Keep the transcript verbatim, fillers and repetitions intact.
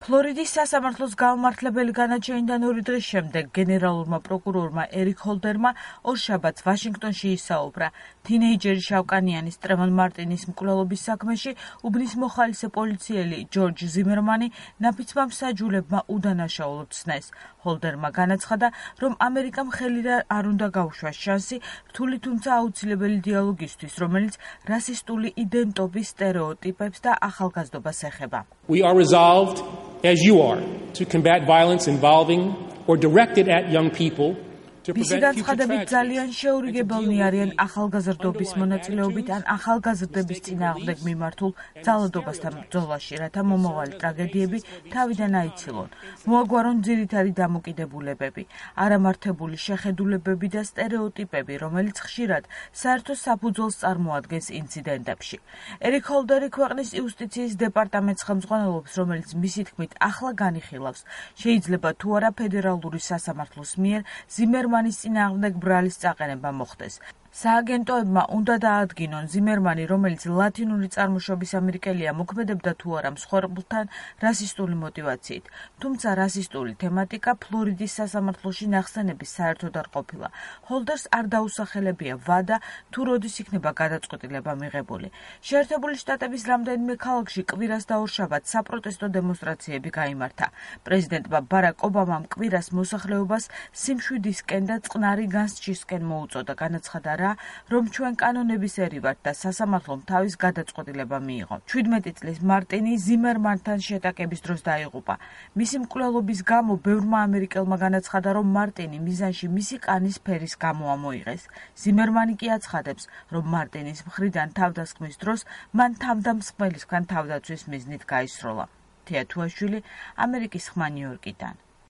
ფლორიდის სასამართლოს გამმართველებელი განაჩენიდან ორი დღის შემდეგ გენერალურმა პროკურორმა ერიკ ჰოლდერმა ორშაბათს ვაშინგტონში ისაუბრა. თინეიჯერი შავკანიანის ტრევონ მარტინის მკვლელობის საქმეში უბნის მოხალისე პოლიციელი ჯორჯ ზიმერმანი ნაფიცმა მსაჯულებმა უდანაშაულოდ ცნეს. ჰოლდერმა განაცხადა, რომ ამერიკამ ხელი არ უნდა გაუშვას შანსი რთული თუმცა აუცილებელი დიალოგისთვის, რომელიც რასისტული იდენტობის სტერეოტიპებს და ახალგაზრდობას ეხება. We are resolved, as you are, to combat violence involving or directed at young people. მისი განცხადებით ძალიან შეურიგებელნი არიან ახალგაზრდობის მონაწილეობით ან ახალგაზრდების წინააღმდეგ მიმართულ ძალადობასთან ბრძოლაში, რათა მომავალი ტრაგედიები თავიდან აიცილონ. მოაგვარონ ძირითადი დამოკიდებულებები, არამართებული შეხედულებები და სტერეოტიპები, რომელიც ხშირად საერთო საფუძველს წარმოადგენს ინციდენტებში. ერიკ ჰოლდერი ქვეყნის იუსტიციის დეპარტამენტს ხელმძღვანელობს, რომელიც მისი თქმით ახლა განიხილავს, შეიძლება თუ არა ფედერალური სასამართლოს მიერ ზიმერ ზიმერმანის წინააღმდეგ ბრალის წაყენება მოხდეს. სააგენტოებმა უნდა დაადგინონ ზიმერმანი, რომელიც ლათინური წარმოშობის ამერიკელია, მოქმედებდა თუ არა მსხვერპლთან რასისტული მოტივაციით. თუმცა რასისტული თემატიკა ფლორიდის სასამართლოში ნახსენების საერთოდ არ ყოფილა. ჰოლდერს არ დაუსახელებია ვადა, თუ როდის იქნება გადაწყვეტილება მიღებული. შეერთებული შტატების რამდენიმე ქალაქში კვირას და ორშაბათს საპროტესტო დემონსტრაციები გაიმართა. პრეზიდენტმა ბარაკ ობამამ კვირას მოსახლეობას სიმშვიდისკენ და წყნარი განსჯისკენ მოუწოდა, განაცხადა რომ ჩვენ კანონების ერი ვართ და სასამართლომ თავის გადაწყვეტილება მიიღო. ჩვიდმეტი წლის მარტინი ზიმერმანთან შეტაკების დროს დაიღუპა. მისი მკვლელობის გამო ბევრმა ამერიკელმა განაცხადა, რომ მარტინი მიზანში მისი კანის ფერის გამო ამოიღეს. ზიმერმანი კი აცხადებს, რომ მარტინის მხრიდან თავდასხმის დროს მან თავდამსხმელისგან თავდაცვის მიზნით გაისროლა. თეა თუაშვილი, ამერიკის ხმა ნიუ-იორკიდან.